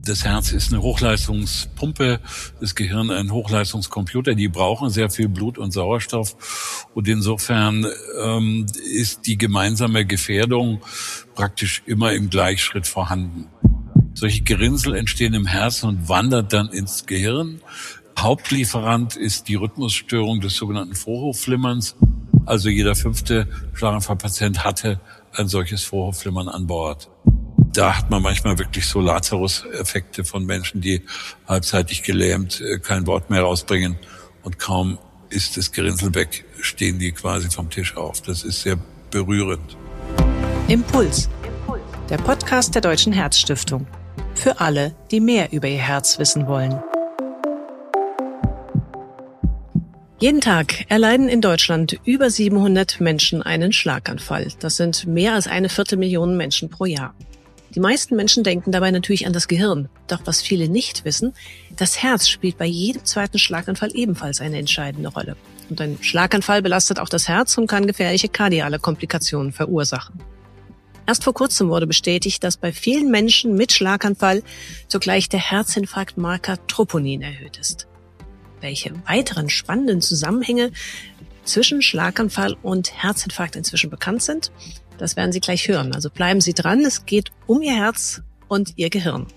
Das Herz ist eine Hochleistungspumpe, das Gehirn ein Hochleistungscomputer. Die brauchen sehr viel Blut und Sauerstoff. Und insofern ist die gemeinsame Gefährdung praktisch immer im Gleichschritt vorhanden. Solche Gerinnsel entstehen im Herzen und wandern dann ins Gehirn. Hauptlieferant ist die Rhythmusstörung des sogenannten Vorhofflimmerns. Also jeder 5. Schlaganfallpatient hatte ein solches Vorhofflimmern an Bord. Da hat man manchmal wirklich so Lazarus-Effekte von Menschen, die halbseitig gelähmt, kein Wort mehr rausbringen und kaum ist das Gerinnsel weg, stehen die quasi vom Tisch auf. Das ist sehr berührend. Impuls, der Podcast der Deutschen Herzstiftung. Für alle, die mehr über ihr Herz wissen wollen. Jeden Tag erleiden in Deutschland über 700 Menschen einen Schlaganfall. Das sind mehr als 1/4 Menschen pro Jahr. Die meisten Menschen denken dabei natürlich an das Gehirn. Doch was viele nicht wissen, das Herz spielt bei jedem zweiten Schlaganfall ebenfalls eine entscheidende Rolle. Und ein Schlaganfall belastet auch das Herz und kann gefährliche kardiale Komplikationen verursachen. Erst vor kurzem wurde bestätigt, dass bei vielen Menschen mit Schlaganfall zugleich der Herzinfarktmarker Troponin erhöht ist. Welche weiteren spannenden Zusammenhänge zwischen Schlaganfall und Herzinfarkt inzwischen bekannt sind, das werden Sie gleich hören. Also bleiben Sie dran, es geht um Ihr Herz und Ihr Gehirn.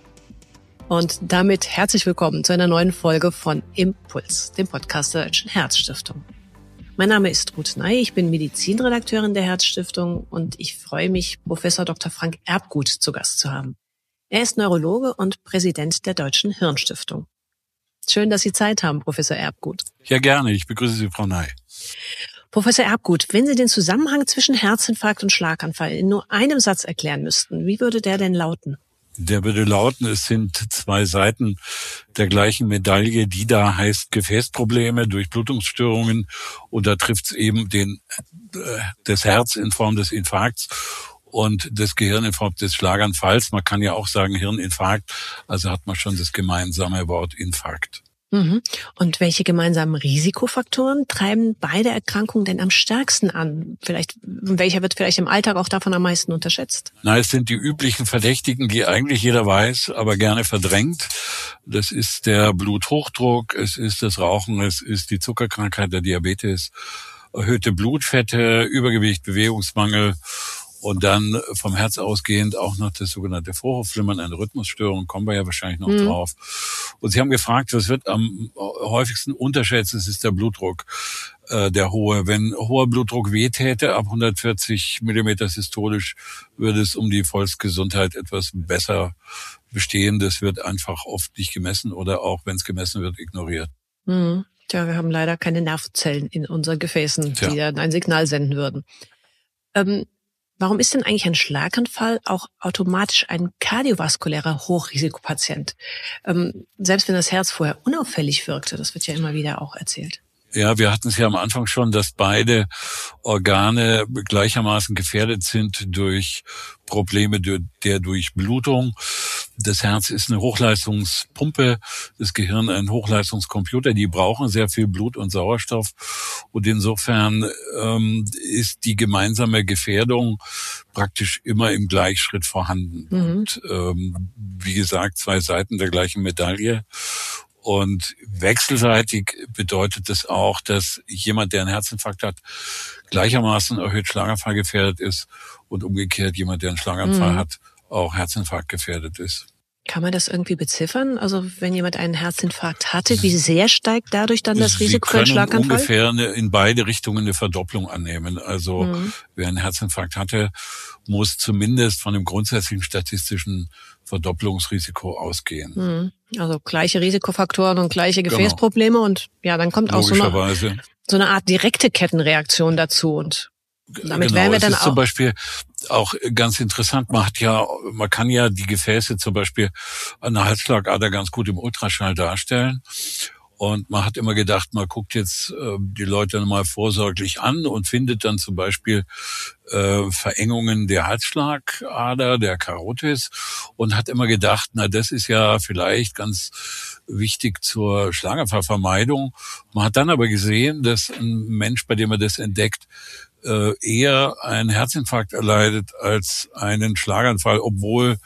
Und damit herzlich willkommen zu einer neuen Folge von Impuls, dem Podcast der Deutschen Herzstiftung. Mein Name ist Ruth Ney, ich bin Medizinredakteurin der Herzstiftung und ich freue mich, Professor Dr. Frank Erbgut zu Gast zu haben. Er ist Neurologe und Präsident der Deutschen Hirnstiftung. Schön, dass Sie Zeit haben, Professor Erbgut. Ja, gerne. Ich begrüße Sie, Frau Ney. Professor Erbgut, wenn Sie den Zusammenhang zwischen Herzinfarkt und Schlaganfall in nur einem Satz erklären müssten, wie würde der denn lauten? Der würde lauten, es sind zwei Seiten der gleichen Medaille, die da heißt Gefäßprobleme, Durchblutungsstörungen, und da trifft es eben das Herz in Form des Infarkts und das Gehirn in Form des Schlaganfalls. Man kann ja auch sagen Hirninfarkt, also hat man schon das gemeinsame Wort Infarkt. Und welche gemeinsamen Risikofaktoren treiben beide Erkrankungen denn am stärksten an? Welcher wird vielleicht im Alltag auch davon am meisten unterschätzt? Es sind die üblichen Verdächtigen, die eigentlich jeder weiß, aber gerne verdrängt. Das ist der Bluthochdruck, es ist das Rauchen, es ist die Zuckerkrankheit, der Diabetes, erhöhte Blutfette, Übergewicht, Bewegungsmangel. Und dann vom Herz ausgehend auch noch das sogenannte Vorhofflimmern, eine Rhythmusstörung, kommen wir ja wahrscheinlich noch drauf. Und Sie haben gefragt, was wird am häufigsten unterschätzt? Es ist der Blutdruck, der hohe. Wenn hoher Blutdruck wehtäte, ab 140 Millimeter systolisch, würde es um die Volksgesundheit etwas besser bestehen. Das wird einfach oft nicht gemessen oder auch, wenn es gemessen wird, ignoriert. Tja, wir haben leider keine Nervenzellen in unseren Gefäßen, die dann ein Signal senden würden. Warum ist denn eigentlich ein Schlaganfall auch automatisch ein kardiovaskulärer Hochrisikopatient? Selbst wenn das Herz vorher unauffällig wirkte, das wird ja immer wieder auch erzählt. Ja, wir hatten es ja am Anfang schon, dass beide Organe gleichermaßen gefährdet sind durch Probleme der Durchblutung. Das Herz ist eine Hochleistungspumpe, das Gehirn ein Hochleistungscomputer. Die brauchen sehr viel Blut und Sauerstoff. Und insofern ist die gemeinsame Gefährdung praktisch immer im Gleichschritt vorhanden. Und wie gesagt, zwei Seiten der gleichen Medaille. Und wechselseitig bedeutet das auch, dass jemand, der einen Herzinfarkt hat, gleichermaßen erhöht Schlaganfall gefährdet ist und umgekehrt jemand, der einen Schlaganfall hat, auch Herzinfarkt gefährdet ist. Kann man das irgendwie beziffern? Also wenn jemand einen Herzinfarkt hatte, wie sehr steigt dadurch dann das Risiko für einen Schlaganfall? Sie können ungefähr in beide Richtungen eine Verdopplung annehmen. Also wer einen Herzinfarkt hatte, muss zumindest von dem grundsätzlichen statistischen Verdopplungsrisiko ausgehen. Also gleiche Risikofaktoren und gleiche Gefäßprobleme und ja, dann kommt auch so eine Art direkte Kettenreaktion dazu und damit wären wir dann auch. Zum Beispiel auch ganz interessant. Man kann ja die Gefäße zum Beispiel an der Halsschlagader ganz gut im Ultraschall darstellen. Und man hat immer gedacht, man guckt jetzt die Leute mal vorsorglich an und findet dann zum Beispiel Verengungen der Halsschlagader, der Karotis, und hat immer gedacht, das ist ja vielleicht ganz wichtig zur Schlaganfallvermeidung. Man hat dann aber gesehen, dass ein Mensch, bei dem man das entdeckt, eher einen Herzinfarkt erleidet als einen Schlaganfall, obwohl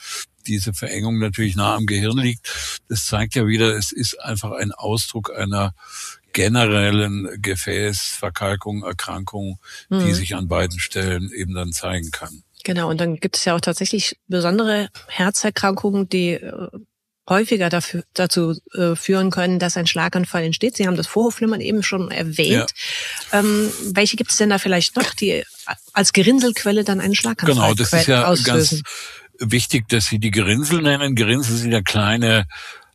diese Verengung natürlich nah am Gehirn liegt. Das zeigt ja wieder, es ist einfach ein Ausdruck einer generellen Gefäßverkalkung, Erkrankung, die sich an beiden Stellen eben dann zeigen kann. Genau, und dann gibt es ja auch tatsächlich besondere Herzerkrankungen, die häufiger dazu führen können, dass ein Schlaganfall entsteht. Sie haben das Vorhofflimmern eben schon erwähnt. Ja. Welche gibt es denn da vielleicht noch, die als Gerinnselquelle dann einen Schlaganfall auslösen? Genau, das ist ja ganz wichtig, dass Sie die Gerinnsel nennen. Gerinnsel sind ja kleine,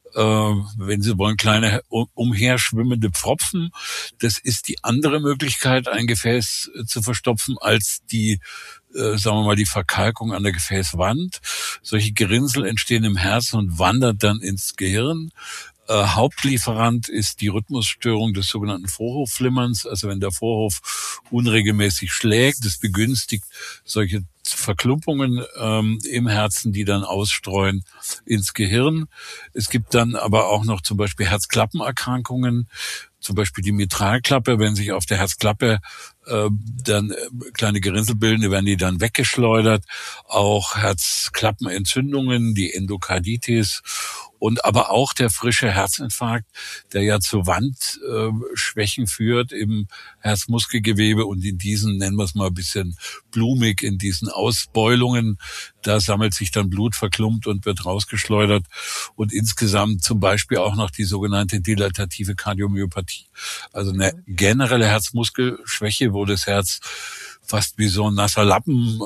wenn Sie wollen, kleine umherschwimmende Pfropfen. Das ist die andere Möglichkeit, ein Gefäß zu verstopfen, als die, sagen wir mal, die Verkalkung an der Gefäßwand. Solche Gerinnsel entstehen im Herzen und wandern dann ins Gehirn. Hauptlieferant ist die Rhythmusstörung des sogenannten Vorhofflimmerns. Also wenn der Vorhof unregelmäßig schlägt, das begünstigt solche Verklumpungen im Herzen, die dann ausstreuen ins Gehirn. Es gibt dann aber auch noch zum Beispiel Herzklappenerkrankungen, zum Beispiel die Mitralklappe. Wenn sich auf der Herzklappe dann kleine Gerinnsel bilden, werden die dann weggeschleudert. Auch Herzklappenentzündungen, die Endokarditis und aber auch der frische Herzinfarkt, der ja zu Wandschwächen führt im Herzmuskelgewebe und in diesen, nennen wir es mal ein bisschen blumig, in diesen Ausbeulungen, da sammelt sich dann Blut verklumpt und wird rausgeschleudert und insgesamt zum Beispiel auch noch die sogenannte dilatative Kardiomyopathie, also eine generelle Herzmuskelschwäche, wo das Herz fast wie so ein nasser Lappen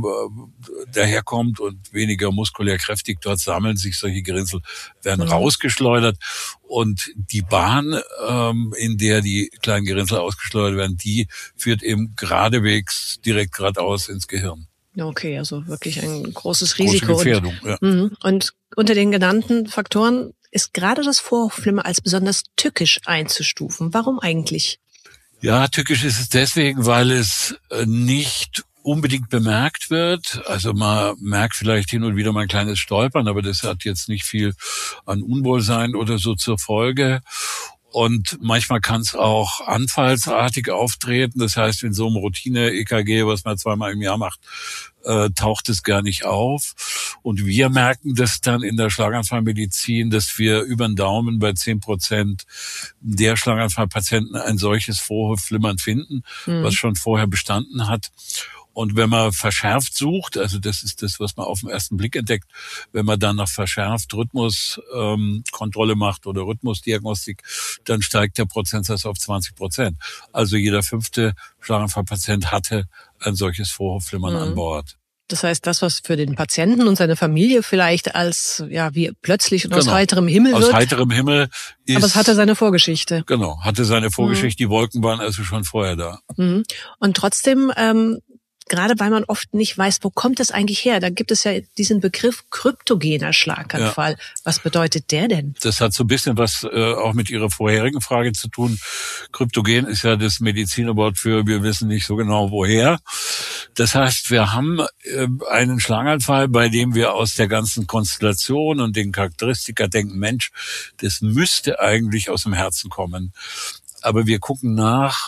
daherkommt und weniger muskulär kräftig. Dort sammeln sich solche Gerinnsel, werden rausgeschleudert. Und die Bahn, in der die kleinen Gerinnsel ausgeschleudert werden, die führt eben geradewegs direkt geradeaus ins Gehirn. Okay, also wirklich ein großes Risiko. Große Gefährdung, und unter den genannten Faktoren ist gerade das Vorhofflimmern als besonders tückisch einzustufen. Warum eigentlich? Ja, tückisch ist es deswegen, weil es nicht unbedingt bemerkt wird. Also man merkt vielleicht hin und wieder mal ein kleines Stolpern, aber das hat jetzt nicht viel an Unwohlsein oder so zur Folge. Und manchmal kann es auch anfallsartig auftreten. Das heißt, in so einem Routine-EKG, was man 2-mal im Jahr macht, taucht es gar nicht auf. Und wir merken das dann in der Schlaganfallmedizin, dass wir über den Daumen bei 10% der Schlaganfallpatienten ein solches Vorhofflimmern finden, was schon vorher bestanden hat. Und wenn man verschärft sucht, also das ist das, was man auf den ersten Blick entdeckt, wenn man dann nach verschärft Rhythmuskontrolle macht oder Rhythmusdiagnostik, dann steigt der Prozentsatz auf 20%. Also jeder 5. Schlaganfallpatient hatte ein solches Vorhofflimmern an Bord. Das heißt, das, was für den Patienten und seine Familie vielleicht als wie plötzlich und aus heiterem Himmel wird. Aus heiterem Himmel ist. Aber es hatte seine Vorgeschichte. Genau, hatte seine Vorgeschichte. Die Wolken waren also schon vorher da. Und trotzdem, gerade weil man oft nicht weiß, wo kommt es eigentlich her? Da gibt es ja diesen Begriff kryptogener Schlaganfall. Ja. Was bedeutet der denn? Das hat so ein bisschen was auch mit Ihrer vorherigen Frage zu tun. Kryptogen ist ja das Medizinerwort für wir wissen nicht so genau woher. Das heißt, wir haben einen Schlaganfall, bei dem wir aus der ganzen Konstellation und den Charakteristika denken, Mensch, das müsste eigentlich aus dem Herzen kommen. Aber wir gucken nach,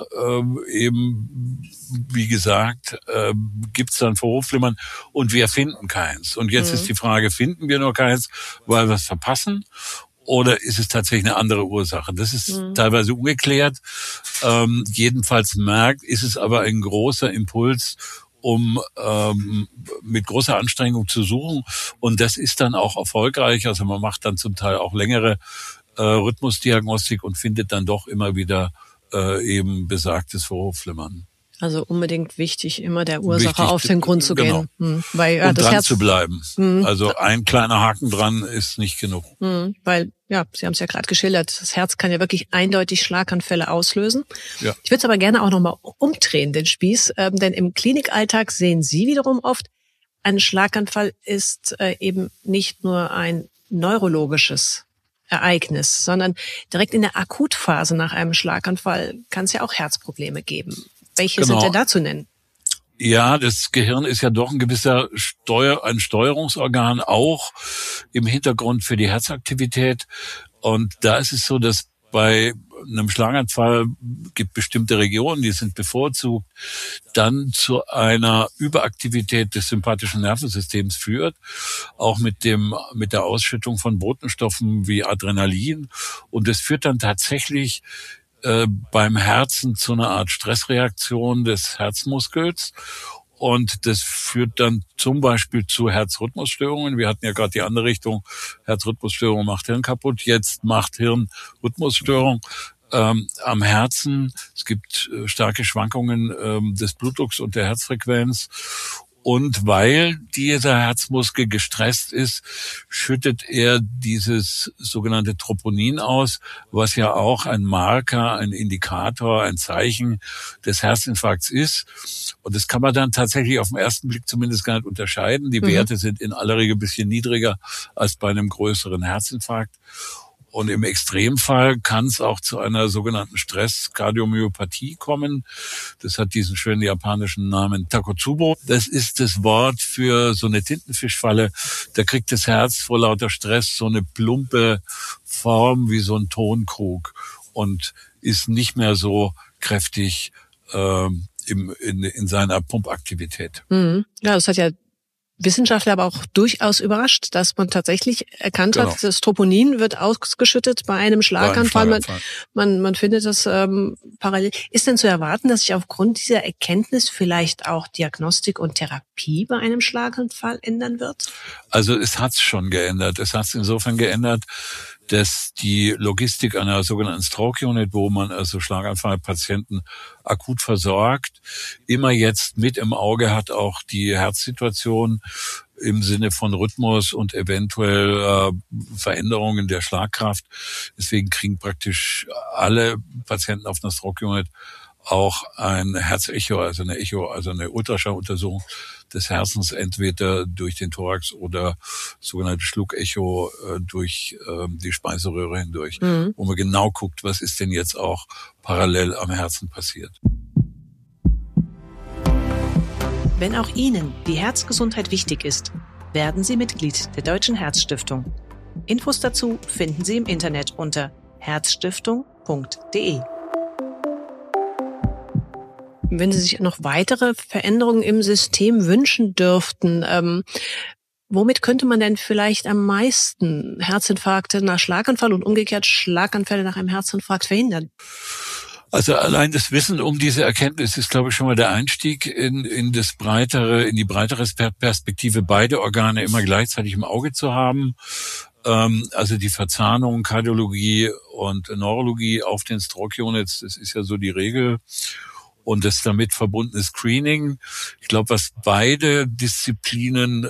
eben, wie gesagt, gibt's dann Vorhofflimmern und wir finden keins. Und jetzt ist die Frage, finden wir noch keins, weil wir es verpassen? Oder ist es tatsächlich eine andere Ursache? Das ist teilweise ungeklärt. Jedenfalls ist es aber ein großer Impuls, um mit großer Anstrengung zu suchen. Und das ist dann auch erfolgreich. Also man macht dann zum Teil auch längere Rhythmusdiagnostik und findet dann doch immer wieder eben besagtes Vorhofflimmern. Also unbedingt wichtig, immer der Ursache auf den Grund zu gehen. Weil, und das dran Herz zu bleiben. Also ein kleiner Haken dran ist nicht genug. Weil, Sie haben es ja gerade geschildert, das Herz kann ja wirklich eindeutig Schlaganfälle auslösen. Ja. Ich würde es aber gerne auch nochmal umdrehen, den Spieß, denn im Klinikalltag sehen Sie wiederum oft, ein Schlaganfall ist eben nicht nur ein neurologisches Ereignis, sondern direkt in der Akutphase nach einem Schlaganfall kann es ja auch Herzprobleme geben. Welche sind denn da zu nennen? Ja, das Gehirn ist ja doch ein gewisser ein Steuerungsorgan, auch im Hintergrund für die Herzaktivität. Und da ist es so, dass bei einem Schlaganfall gibt bestimmte Regionen, die sind bevorzugt, dann zu einer Überaktivität des sympathischen Nervensystems führt, auch mit der Ausschüttung von Botenstoffen wie Adrenalin. Und das führt dann tatsächlich beim Herzen zu einer Art Stressreaktion des Herzmuskels. Und das führt dann zum Beispiel zu Herzrhythmusstörungen. Wir hatten ja gerade die andere Richtung, Herzrhythmusstörung macht Hirn kaputt, jetzt macht Hirn Rhythmusstörung am Herzen. Es gibt starke Schwankungen des Blutdrucks und der Herzfrequenz. Und weil dieser Herzmuskel gestresst ist, schüttet er dieses sogenannte Troponin aus, was ja auch ein Marker, ein Indikator, ein Zeichen des Herzinfarkts ist. Und das kann man dann tatsächlich auf den ersten Blick zumindest gar nicht unterscheiden. Die Werte sind in aller Regel ein bisschen niedriger als bei einem größeren Herzinfarkt. Und im Extremfall kann es auch zu einer sogenannten Stresskardiomyopathie kommen. Das hat diesen schönen japanischen Namen Takotsubo. Das ist das Wort für so eine Tintenfischfalle. Da kriegt das Herz vor lauter Stress so eine plumpe Form wie so ein Tonkrug und ist nicht mehr so kräftig in seiner Pumpaktivität. Ja, das hat ja Wissenschaftler aber auch durchaus überrascht, dass man tatsächlich erkannt hat, das Troponin wird ausgeschüttet bei einem Schlaganfall. Man findet das parallel. Ist denn zu erwarten, dass sich aufgrund dieser Erkenntnis vielleicht auch Diagnostik und Therapie bei einem Schlaganfall ändern wird? Also es hat's schon geändert. Es hat's insofern geändert, dass die Logistik einer sogenannten Stroke Unit, wo man also Schlaganfallpatienten akut versorgt, immer jetzt mit im Auge hat auch die Herzsituation im Sinne von Rhythmus und eventuell Veränderungen der Schlagkraft. Deswegen kriegen praktisch alle Patienten auf einer Stroke Unit auch ein Herzecho, also eine Ultraschalluntersuchung des Herzens, entweder durch den Thorax oder sogenannte Schluckecho durch die Speiseröhre hindurch, wo man genau guckt, was ist denn jetzt auch parallel am Herzen passiert. Wenn auch Ihnen die Herzgesundheit wichtig ist, werden Sie Mitglied der Deutschen Herzstiftung. Infos dazu finden Sie im Internet unter herzstiftung.de. Wenn Sie sich noch weitere Veränderungen im System wünschen dürften, womit könnte man denn vielleicht am meisten Herzinfarkte nach Schlaganfall und umgekehrt Schlaganfälle nach einem Herzinfarkt verhindern? Also allein das Wissen um diese Erkenntnis ist, glaube ich, schon mal der Einstieg in die breitere Perspektive, beide Organe immer gleichzeitig im Auge zu haben. Also die Verzahnung, Kardiologie und Neurologie auf den Stroke Units, das ist ja so die Regel. Und das damit verbundene Screening. Ich glaube, was beide Disziplinen,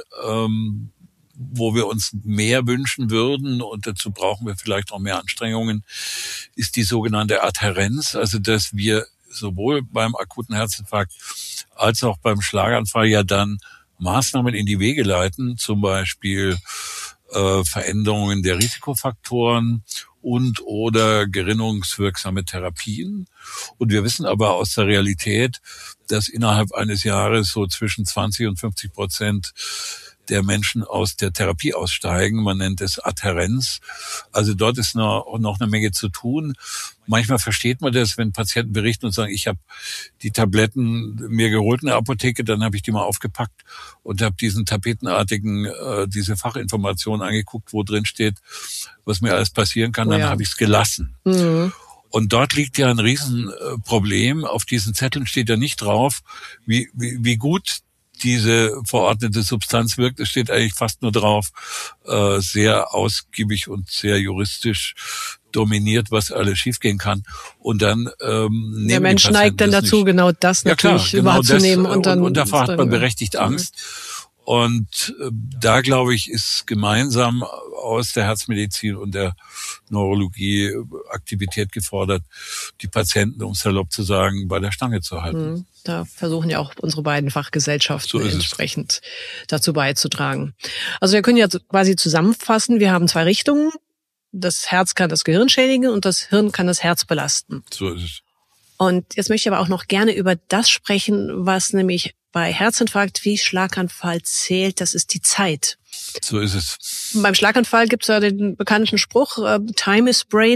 wo wir uns mehr wünschen würden, und dazu brauchen wir vielleicht auch mehr Anstrengungen, ist die sogenannte Adhärenz. Also, dass wir sowohl beim akuten Herzinfarkt als auch beim Schlaganfall ja dann Maßnahmen in die Wege leiten, zum Beispiel Veränderungen der Risikofaktoren und oder gerinnungswirksame Therapien. Und wir wissen aber aus der Realität, dass innerhalb eines Jahres so zwischen 20 und 50% der Menschen aus der Therapie aussteigen. Man nennt es Adhärenz. Also dort ist noch eine Menge zu tun. Manchmal versteht man das, wenn Patienten berichten und sagen, ich habe die Tabletten mir geholt in der Apotheke, dann habe ich die mal aufgepackt und habe diesen tapetenartigen, diese Fachinformation angeguckt, wo drin steht, was mir alles passieren kann, dann habe ich es gelassen. Und dort liegt ja ein Riesenproblem. Auf diesen Zetteln steht ja nicht drauf, wie gut diese verordnete Substanz wirkt. Es steht eigentlich fast nur drauf, sehr ausgiebig und sehr juristisch dominiert, was alles schiefgehen kann. Und dann der Mensch neigt dann dazu, nicht. Genau das natürlich wahrzunehmen. Und davor hat man berechtigt Angst. Und da, glaube ich, ist gemeinsam aus der Herzmedizin und der Neurologie Aktivität gefordert, die Patienten, um salopp zu sagen, bei der Stange zu halten. Da versuchen ja auch unsere beiden Fachgesellschaften entsprechend dazu beizutragen. Also wir können ja quasi zusammenfassen, wir haben 2 Richtungen. Das Herz kann das Gehirn schädigen und das Hirn kann das Herz belasten. So ist es. Und jetzt möchte ich aber auch noch gerne über das sprechen, was nämlich bei Herzinfarkt wie Schlaganfall zählt, das ist die Zeit. So ist es. Beim Schlaganfall gibt es ja den bekannten Spruch, Time is Brain.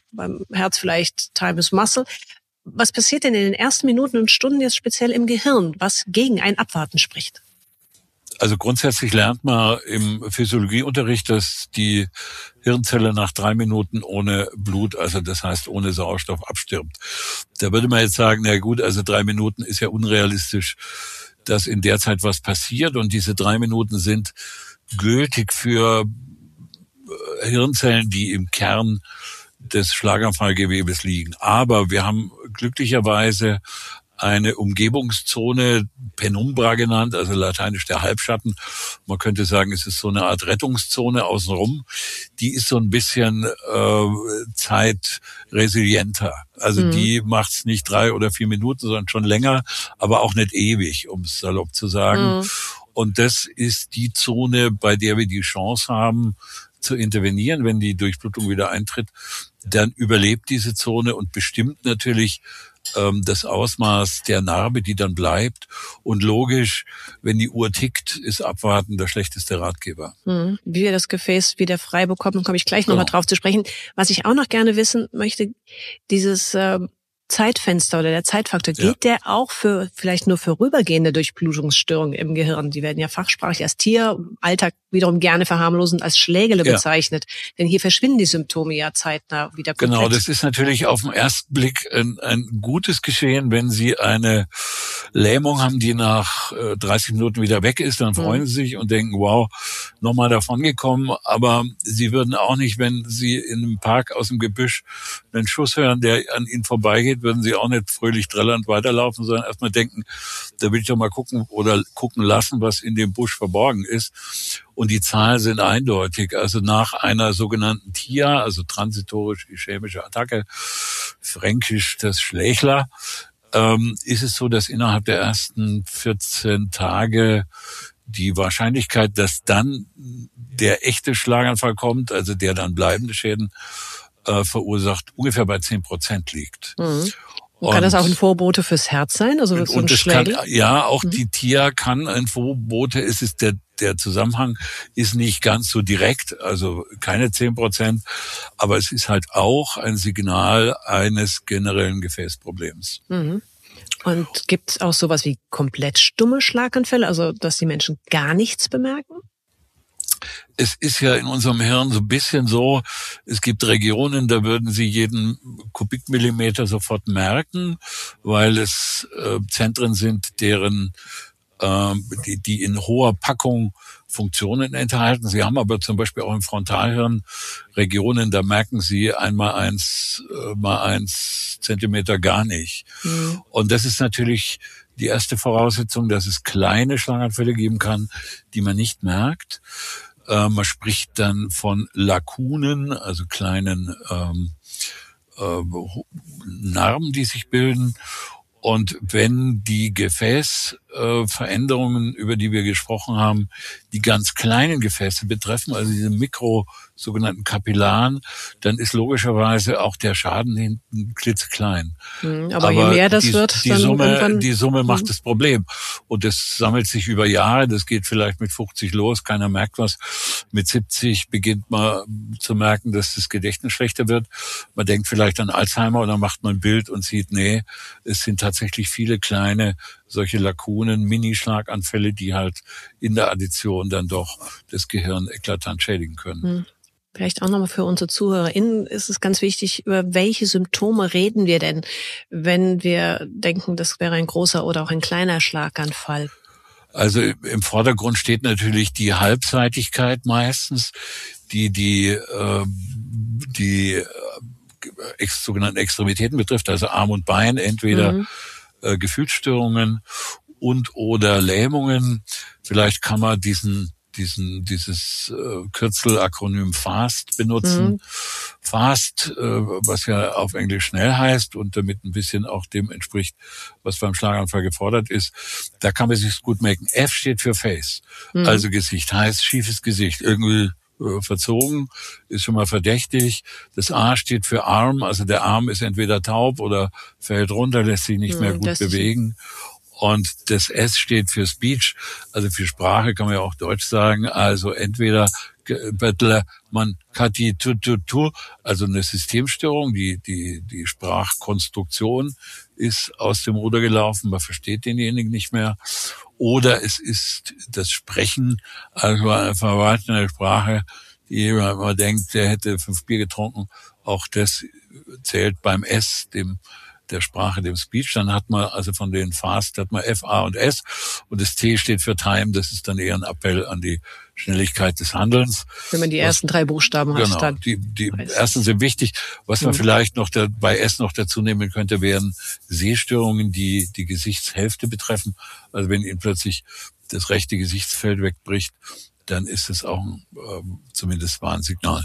beim Herz vielleicht Time is Muscle. Was passiert denn in den ersten Minuten und Stunden jetzt speziell im Gehirn, was gegen ein Abwarten spricht? Also grundsätzlich lernt man im Physiologieunterricht, dass die Hirnzelle nach 3 Minuten ohne Blut, also das heißt ohne Sauerstoff, abstirbt. Da würde man jetzt sagen, na gut, also 3 Minuten ist ja unrealistisch, dass in der Zeit was passiert. Und diese 3 Minuten sind gültig für Hirnzellen, die im Kern des Schlaganfallgewebes liegen. Aber wir haben glücklicherweise eine Umgebungszone, Penumbra genannt, also lateinisch der Halbschatten. Man könnte sagen, es ist so eine Art Rettungszone außenrum. Die ist so ein bisschen zeitresilienter. Also die macht's nicht 3 oder 4 Minuten, sondern schon länger, aber auch nicht ewig, um es salopp zu sagen. Und das ist die Zone, bei der wir die Chance haben, zu intervenieren, wenn die Durchblutung wieder eintritt. Dann überlebt diese Zone und bestimmt natürlich das Ausmaß der Narbe, die dann bleibt. Und logisch, wenn die Uhr tickt, ist Abwarten der schlechteste Ratgeber. Wie wir das Gefäß wieder frei bekommen, komme ich gleich nochmal drauf zu sprechen. Was ich auch noch gerne wissen möchte, dieses Zeitfenster oder der Zeitfaktor, gilt der auch für vielleicht nur für vorübergehende Durchblutungsstörungen im Gehirn? Die werden ja fachsprachlich als Tieralltag wiederum gerne verharmlosend als Schlägele bezeichnet. Denn hier verschwinden die Symptome ja zeitnah wieder komplett. Genau, das ist natürlich auf den ersten Blick ein gutes Geschehen. Wenn Sie eine Lähmung haben, die nach 30 Minuten wieder weg ist, dann freuen Sie sich und denken, wow, nochmal davon gekommen. Aber Sie würden auch nicht, wenn Sie in einem Park aus dem Gebüsch einen Schuss hören, der an Ihnen vorbeigeht, würden Sie auch nicht fröhlich trällernd weiterlaufen, sondern erstmal denken, da will ich doch mal gucken oder gucken lassen, was in dem Busch verborgen ist. Und die Zahlen sind eindeutig. Also nach einer sogenannten TIA, also transitorisch-ischämische Attacke, fränkisch das Schlächler, ist es so, dass innerhalb der ersten 14 Tage die Wahrscheinlichkeit, dass dann der echte Schlaganfall kommt, also der dann bleibende Schäden verursacht, ungefähr bei 10% liegt. Und kann das auch ein Vorbote fürs Herz sein? Also so ein Schlägel? Auch die TIA kann ein Vorbote. Es ist der Zusammenhang ist nicht ganz so direkt, also keine 10%, aber es ist halt auch ein Signal eines generellen Gefäßproblems. Und gibt es auch sowas wie komplett stumme Schlaganfälle, also dass die Menschen gar nichts bemerken? Es ist ja in unserem Hirn so ein bisschen so, es gibt Regionen, da würden Sie jeden Kubikmillimeter sofort merken, weil es Zentren sind, deren die in hoher Packung Funktionen enthalten. Sie haben aber zum Beispiel auch im Frontalhirn Regionen, da merken Sie 1 mal 1 Zentimeter gar nicht. Und das ist natürlich die erste Voraussetzung, dass es kleine Schlaganfälle geben kann, die man nicht merkt. Man spricht dann von Lakunen, also kleinen Narben, die sich bilden. Und wenn die Gefäßveränderungen, über die wir gesprochen haben, die ganz kleinen Gefäße betreffen, also diese sogenannten Kapillaren, dann ist logischerweise auch der Schaden hinten klitzeklein. Aber je mehr das wird, die Summe macht das Problem. Und das sammelt sich über Jahre. Das geht vielleicht mit 50 los, keiner merkt was. Mit 70 beginnt man zu merken, dass das Gedächtnis schlechter wird. Man denkt vielleicht an Alzheimer und dann macht man ein Bild und sieht, nee, es sind tatsächlich viele kleine solche Lakunen, Mini-Schlaganfälle, die halt in der Addition dann doch das Gehirn eklatant schädigen können. Vielleicht auch nochmal für unsere ZuhörerInnen ist es ganz wichtig, über welche Symptome reden wir denn, wenn wir denken, das wäre ein großer oder auch ein kleiner Schlaganfall? Also im Vordergrund steht natürlich die Halbseitigkeit meistens, die sogenannten Extremitäten betrifft, also Arm und Bein, entweder Gefühlsstörungen und oder Lähmungen. Vielleicht kann man dieses Kürzelakronym FAST benutzen. FAST, was ja auf Englisch schnell heißt und damit ein bisschen auch dem entspricht, was beim Schlaganfall gefordert ist. Da kann man sich gut merken. F steht für Face, also Gesicht, heißt schiefes Gesicht, irgendwie verzogen, ist schon mal verdächtig. Das A steht für Arm, also der Arm ist entweder taub oder fällt runter, lässt sich nicht mehr gut bewegen. Und das S steht für Speech, also für Sprache kann man ja auch Deutsch sagen. Also entweder man Kati tu, also eine Systemstörung, die Sprachkonstruktion ist aus dem Ruder gelaufen, man versteht denjenigen nicht mehr. Oder es ist das Sprechen, also einfach eine Sprache, die man denkt, der hätte 5 Bier getrunken. Auch das zählt beim S, der Sprache, dem Speech. Dann hat man also von den Fast hat man F, A und S und das T steht für Time. Das ist dann eher ein Appell an die Schnelligkeit des Handelns. Wenn man die ersten 3 Buchstaben hat, genau, dann. Die ersten sind wichtig. Was man vielleicht noch bei S noch dazu nehmen könnte, wären Sehstörungen, die Gesichtshälfte betreffen. Also wenn Ihnen plötzlich das rechte Gesichtsfeld wegbricht, dann ist es auch zumindest Warnsignal.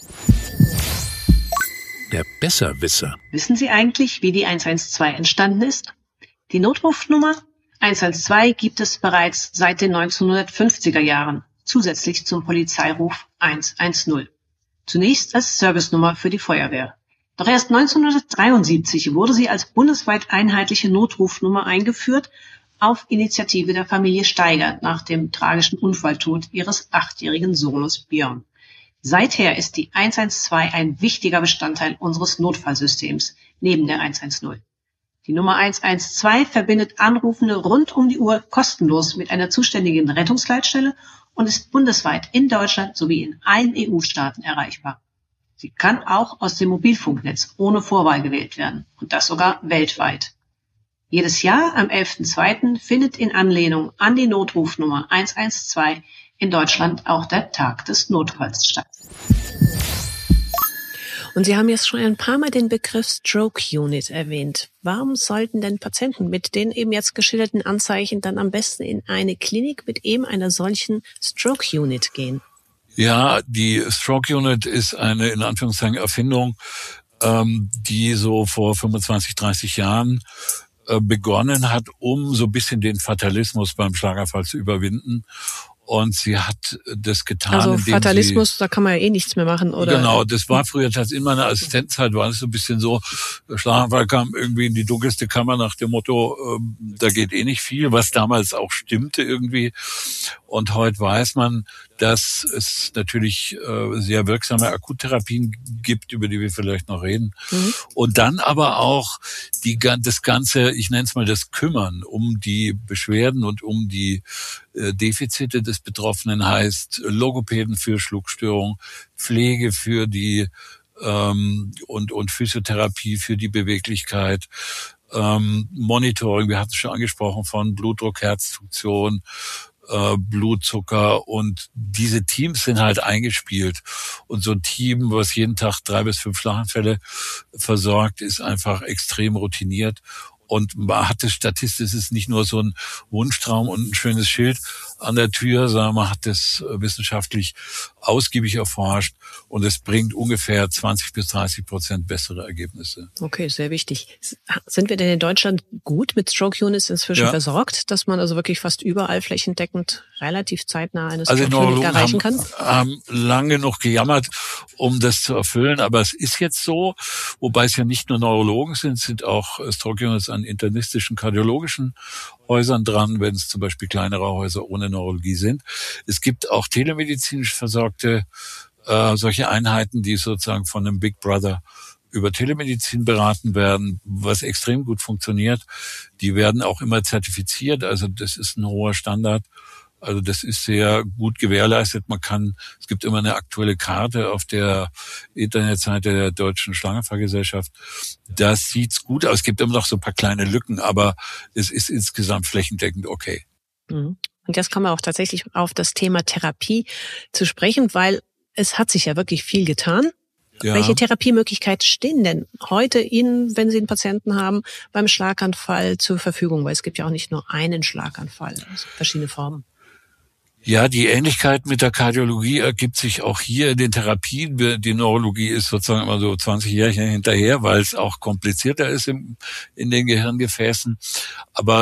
Der Besserwisser. Wissen Sie eigentlich, wie die 112 entstanden ist? Die Notrufnummer 112 gibt es bereits seit den 1950er Jahren, zusätzlich zum Polizeiruf 110. Zunächst als Servicenummer für die Feuerwehr. Doch erst 1973 wurde sie als bundesweit einheitliche Notrufnummer eingeführt, auf Initiative der Familie Steiger nach dem tragischen Unfalltod ihres 8-jährigen Sohnes Björn. Seither ist die 112 ein wichtiger Bestandteil unseres Notfallsystems, neben der 110. Die Nummer 112 verbindet Anrufende rund um die Uhr kostenlos mit einer zuständigen Rettungsleitstelle und ist bundesweit in Deutschland sowie in allen EU-Staaten erreichbar. Sie kann auch aus dem Mobilfunknetz ohne Vorwahl gewählt werden, und das sogar weltweit. Jedes Jahr am 11.02. findet in Anlehnung an die Notrufnummer 112 in Deutschland auch der Tag des Notfalls statt. Und Sie haben jetzt schon ein paar Mal den Begriff Stroke Unit erwähnt. Warum sollten denn Patienten mit den eben jetzt geschilderten Anzeichen dann am besten in eine Klinik mit eben einer solchen Stroke Unit gehen? Ja, die Stroke Unit ist eine in Anführungszeichen Erfindung, die so vor 25, 30 Jahren begonnen hat, um so ein bisschen den Fatalismus beim Schlaganfall zu überwinden. Und sie hat das getan, also Fatalismus, da kann man ja eh nichts mehr machen, oder? Genau, das war früher tatsächlich in meiner Assistenzzeit, war es so ein bisschen so, der Schlaganfall kam irgendwie in die dunkelste Kammer nach dem Motto, da geht eh nicht viel, was damals auch stimmte irgendwie. Und heute weiß man, dass es natürlich sehr wirksame Akuttherapien gibt, über die wir vielleicht noch reden. Mhm. Und dann aber auch das ganze, ich nenne es mal das Kümmern um die Beschwerden und um die Defizite des Betroffenen, heißt Logopäden für Schluckstörung, Pflege für die und Physiotherapie für die Beweglichkeit, Monitoring, wir hatten es schon angesprochen, von Blutdruck, Herzfunktion, Blutzucker, und diese Teams sind halt eingespielt. Und so ein Team, was jeden Tag 3 bis 5 Schlaganfälle versorgt, ist einfach extrem routiniert. Und man hat es statistisch, es ist nicht nur so ein Wunschtraum und ein schönes Schild an der Tür, sondern man hat das wissenschaftlich ausgiebig erforscht und es bringt ungefähr 20-30% bessere Ergebnisse. Okay, sehr wichtig. Sind wir denn in Deutschland gut mit Stroke Units inzwischen versorgt, dass man also wirklich fast überall flächendeckend relativ zeitnah eine Stroke Unit erreichen kann? Haben lange noch gejammert, um das zu erfüllen, aber es ist jetzt so, wobei es ja nicht nur Neurologen sind auch Stroke Units an internistischen, kardiologischen Häusern dran, wenn es zum Beispiel kleinere Häuser ohne Neurologie sind. Es gibt auch telemedizinisch versorgte solche Einheiten, die sozusagen von einem Big Brother über Telemedizin beraten werden, was extrem gut funktioniert. Die werden auch immer zertifiziert, also das ist ein hoher Standard. Also das ist sehr gut gewährleistet. Es gibt immer eine aktuelle Karte auf der Internetseite der Deutschen Schlaganfallgesellschaft. Das sieht's gut aus. Es gibt immer noch so ein paar kleine Lücken, aber es ist insgesamt flächendeckend okay. Und jetzt kommen wir auch tatsächlich auf das Thema Therapie zu sprechen, weil es hat sich ja wirklich viel getan. Ja. Welche Therapiemöglichkeiten stehen denn heute Ihnen, wenn Sie einen Patienten haben, beim Schlaganfall zur Verfügung? Weil es gibt ja auch nicht nur einen Schlaganfall, also verschiedene Formen. Ja, die Ähnlichkeit mit der Kardiologie ergibt sich auch hier in den Therapien. Die Neurologie ist sozusagen immer so 20 Jährchen hinterher, weil es auch komplizierter ist in den Gehirngefäßen. Aber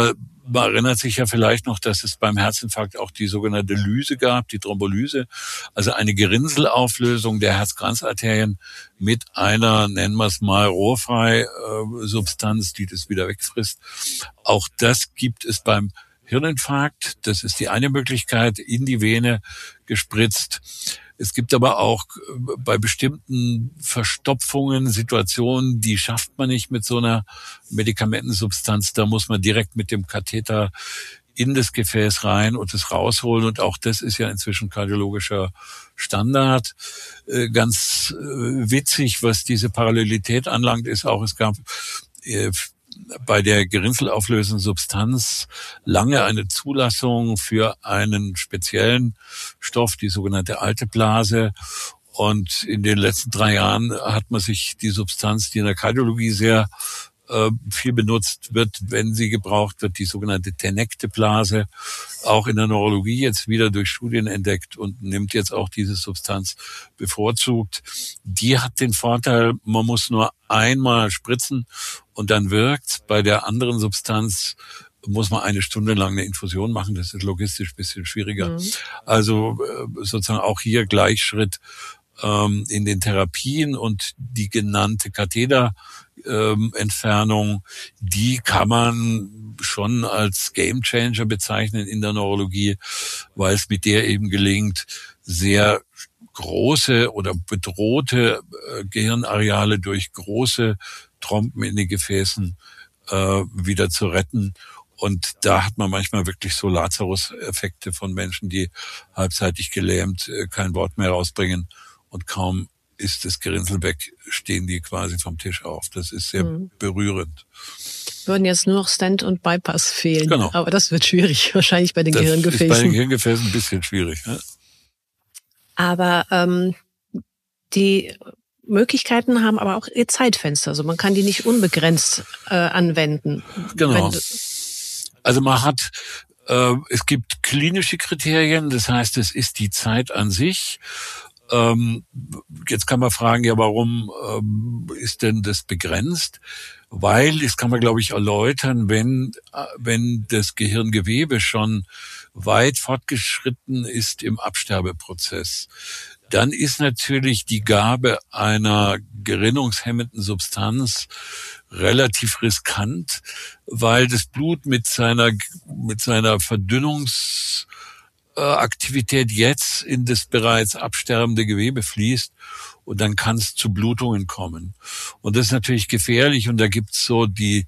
Man erinnert sich ja vielleicht noch, dass es beim Herzinfarkt auch die sogenannte Lyse gab, die Thrombolyse, also eine Gerinnselauflösung der Herzkranzarterien mit einer, nennen wir es mal, rohrfrei Substanz, die das wieder wegfrisst. Auch das gibt es beim Hirninfarkt. Das ist die eine Möglichkeit, in die Vene gespritzt. Es gibt aber auch bei bestimmten Verstopfungen Situationen, die schafft man nicht mit so einer Medikamentensubstanz. Da muss man direkt mit dem Katheter in das Gefäß rein und es rausholen. Und auch das ist ja inzwischen kardiologischer Standard. Ganz witzig, was diese Parallelität anlangt, ist auch, es gab bei der gerinnselauflösenden Substanz lange eine Zulassung für einen speziellen Stoff, die sogenannte Alteplase. Und in den letzten 3 Jahren hat man sich die Substanz, die in der Kardiologie sehr viel benutzt wird, wenn sie gebraucht wird, die sogenannte Tenecteplase, auch in der Neurologie jetzt wieder durch Studien entdeckt und nimmt jetzt auch diese Substanz bevorzugt. Die hat den Vorteil, man muss nur einmal spritzen und dann wirkt's. Bei der anderen Substanz muss man 1 Stunde lang eine Infusion machen. Das ist logistisch ein bisschen schwieriger. Also sozusagen auch hier Gleichschritt in den Therapien und die genannte Katheterentfernung, die kann man schon als Gamechanger bezeichnen in der Neurologie, weil es mit der eben gelingt, sehr große oder bedrohte Gehirnareale durch große Trompen in den Gefäßen wieder zu retten. Und da hat man manchmal wirklich so Lazarus-Effekte von Menschen, die halbseitig gelähmt kein Wort mehr rausbringen. Und kaum ist das Gerinnsel weg, stehen die quasi vom Tisch auf. Das ist sehr berührend. Würden jetzt nur noch Stent und Bypass fehlen. Genau. Aber das wird schwierig, wahrscheinlich bei den Gehirngefäßen. Das ist bei den Gehirngefäßen ein bisschen schwierig. Ne? Aber die Möglichkeiten haben aber auch ihr Zeitfenster. Also man kann die nicht unbegrenzt anwenden. Genau. Also man hat, es gibt klinische Kriterien, das heißt, es ist die Zeit an sich. Jetzt kann man fragen, ja, warum ist denn das begrenzt? Weil, das kann man, glaube ich, erläutern, wenn das Gehirngewebe schon weit fortgeschritten ist im Absterbeprozess, dann ist natürlich die Gabe einer gerinnungshemmenden Substanz relativ riskant, weil das Blut mit seiner Verdünnungsaktivität jetzt in das bereits absterbende Gewebe fließt und dann kann es zu Blutungen kommen. Und das ist natürlich gefährlich und da gibt's so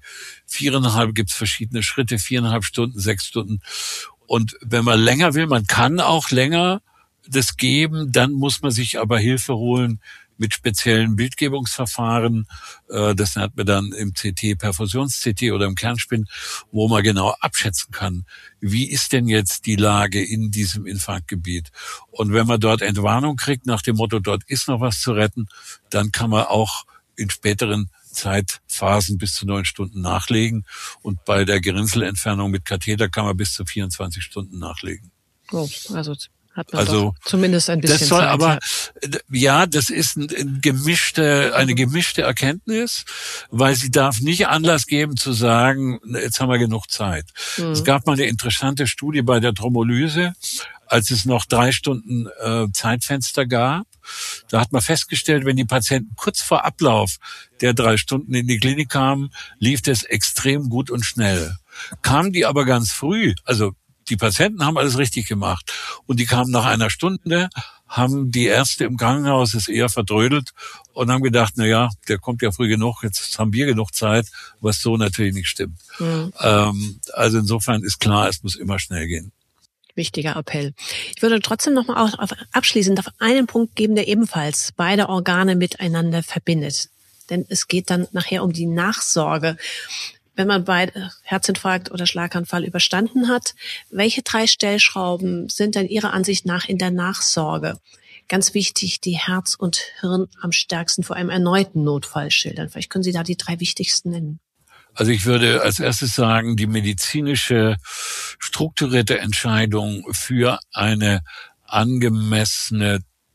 gibt's verschiedene Schritte, 4,5 Stunden, 6 Stunden. Und wenn man länger will, man kann auch länger das geben, dann muss man sich aber Hilfe holen mit speziellen Bildgebungsverfahren. Das nennt man dann im CT, Perfusions-CT oder im Kernspin, wo man genau abschätzen kann, wie ist denn jetzt die Lage in diesem Infarktgebiet. Und wenn man dort Entwarnung kriegt nach dem Motto, dort ist noch was zu retten, dann kann man auch in späteren Zeitphasen bis zu 9 Stunden nachlegen. Und bei der Gerinnselentfernung mit Katheter kann man bis zu 24 Stunden nachlegen. Oh, also hat man doch zumindest ein bisschen das soll Zeit, aber, ja, das ist eine gemischte Erkenntnis, weil sie darf nicht Anlass geben zu sagen, jetzt haben wir genug Zeit. Es gab mal eine interessante Studie bei der Thrombolyse, als es noch 3 Stunden Zeitfenster gab. Da hat man festgestellt, wenn die Patienten kurz vor Ablauf der 3 Stunden in die Klinik kamen, lief das extrem gut und schnell. Kamen die aber ganz früh, also die Patienten haben alles richtig gemacht und die kamen nach 1 Stunde, haben die Ärzte im Krankenhaus es eher verdrödelt und haben gedacht, na ja, der kommt ja früh genug, jetzt haben wir genug Zeit, was so natürlich nicht stimmt. Also insofern ist klar, es muss immer schnell gehen. Wichtiger Appell. Ich würde trotzdem noch mal abschließend auf einen Punkt geben, der ebenfalls beide Organe miteinander verbindet. Denn es geht dann nachher um die Nachsorge. Wenn man beide Herzinfarkt oder Schlaganfall überstanden hat, welche 3 Stellschrauben sind denn Ihrer Ansicht nach in der Nachsorge? Ganz wichtig, die Herz und Hirn am stärksten vor einem erneuten Notfall schildern. Vielleicht können Sie da die 3 wichtigsten nennen. Also ich würde als erstes sagen, die medizinische strukturierte Entscheidung für eine angemessene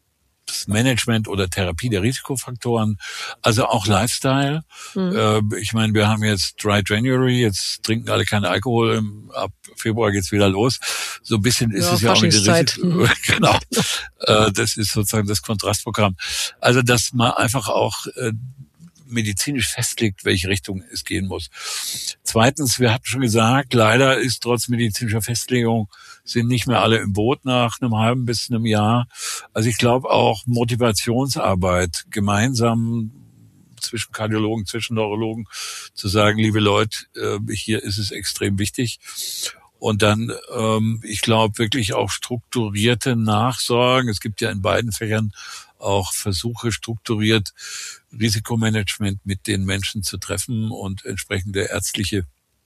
Management oder Therapie der Risikofaktoren, also auch Lifestyle. Ich meine, wir haben jetzt Dry January, jetzt trinken alle keinen Alkohol, ab Februar geht's wieder los. So ein bisschen ist es ja auch mit der Genau. Das ist sozusagen das Kontrastprogramm. Also, dass man einfach auch medizinisch festlegt, welche Richtung es gehen muss. Zweitens, wir hatten schon gesagt, leider ist trotz medizinischer Festlegung sind nicht mehr alle im Boot nach einem halben bis einem Jahr. Also ich glaube auch Motivationsarbeit gemeinsam zwischen Kardiologen, zwischen Neurologen zu sagen, liebe Leute, hier ist es extrem wichtig. Und dann, ich glaube, wirklich auch strukturierte Nachsorgen. Es gibt ja in beiden Fächern auch Versuche, strukturiert Risikomanagement mit den Menschen zu treffen und entsprechende ärztliche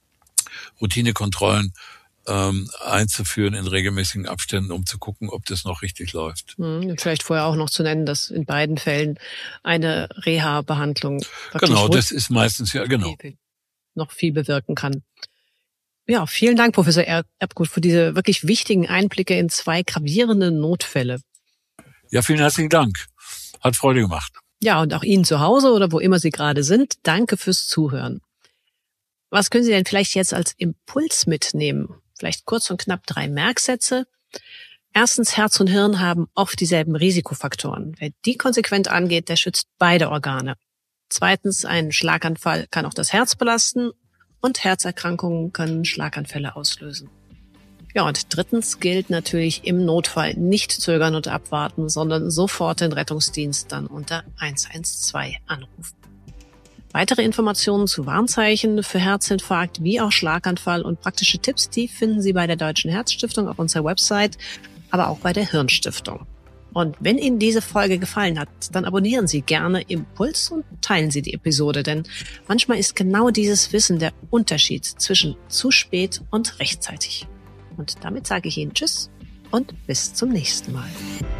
Routinekontrollen einzuführen in regelmäßigen Abständen, um zu gucken, ob das noch richtig läuft. Vielleicht vorher auch noch zu nennen, dass in beiden Fällen eine Reha-Behandlung genau, das ist meistens ja genau noch viel bewirken kann. Ja, vielen Dank, Professor Erbgut, für diese wirklich wichtigen Einblicke in 2 gravierende Notfälle. Ja, vielen herzlichen Dank. Hat Freude gemacht. Ja, und auch Ihnen zu Hause oder wo immer Sie gerade sind, danke fürs Zuhören. Was können Sie denn vielleicht jetzt als Impuls mitnehmen? Vielleicht kurz und knapp 3 Merksätze. Erstens, Herz und Hirn haben oft dieselben Risikofaktoren. Wer die konsequent angeht, der schützt beide Organe. Zweitens, ein Schlaganfall kann auch das Herz belasten und Herzerkrankungen können Schlaganfälle auslösen. Ja, und drittens gilt natürlich im Notfall nicht zögern und abwarten, sondern sofort den Rettungsdienst dann unter 112 anrufen. Weitere Informationen zu Warnzeichen für Herzinfarkt wie auch Schlaganfall und praktische Tipps, die finden Sie bei der Deutschen Herzstiftung auf unserer Website, aber auch bei der Hirnstiftung. Und wenn Ihnen diese Folge gefallen hat, dann abonnieren Sie gerne Impuls und teilen Sie die Episode, denn manchmal ist genau dieses Wissen der Unterschied zwischen zu spät und rechtzeitig. Und damit sage ich Ihnen Tschüss und bis zum nächsten Mal.